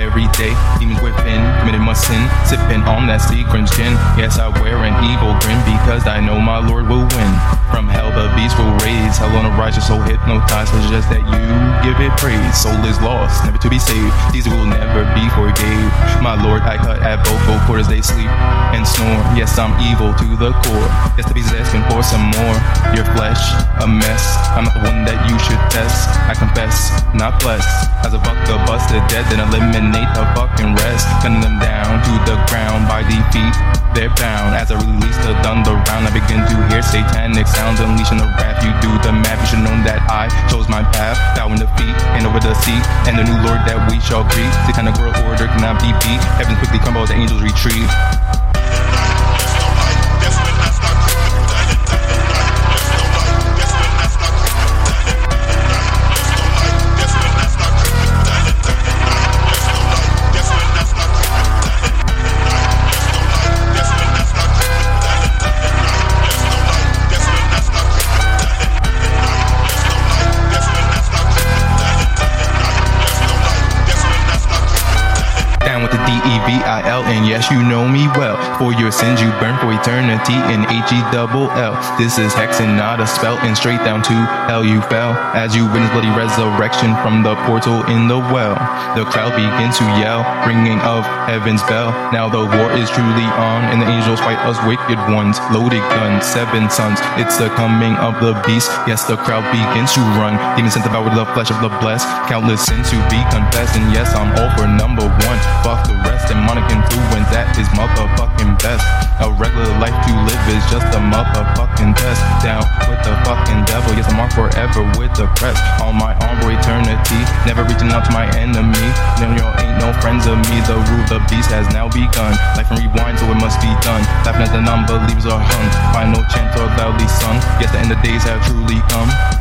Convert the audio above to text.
every day. Demons within, committed my sin, sipping on that Seagram's gin. Yes, I wear an evil grin because I know my Lord will win. From hell the beast will raise, hell on the righteous, so hypnotized. It's just that you give it praise. Soul is lost, never to be saved. These will never be forgave. My Lord, I cut at vocal cords, they sleep and snore. Yes, I'm evil to the core. Yes, the beast is asking for some more. Your flesh, a mess. I'm not the one that you should test. I confess, not blessed. As a fucker busted dead, then eliminate the fucking rest. Cutting them down to the ground by defeat. They're bound. As I release the thunder round, I begin to hear satanic sounds, unleashing the wrath. You do the math, you should know that I chose my path. Bowing the feet, hand over the seat, and the new Lord that we shall greet. Satanic world order cannot be beat. Heaven quickly crumble, the angels retreat. D-E-V-I-L, and yes, you know me well. For your sins you burn for eternity in H-E-double-L. This is hexing, not a spell, and straight down to hell you fell. As you witness bloody resurrection from the portal in the well. The crowd begins to yell, ringing of heaven's bell. Now the war is truly on, and the angels fight us wicked ones. Loaded guns, 7 sons, it's the coming of the beast. Yes, the crowd begins to run. Demons sent about with the flesh of the blessed. Countless sins to be confessed, and yes, I'm all for number 1. Fuck the rest. Demonic influence, that is motherfucking best. A regular life to live is just a motherfucking test. Down with the fucking devil, yes, I'm on forever with the crest. On my arm for eternity, never reaching out to my enemy. No, y'all ain't no friends of me, the rule of the beast has now begun. Life and rewind, so it must be done. Laughing as the non-believers are hung. Final chant or loudly sung, yes, the end of days have truly come.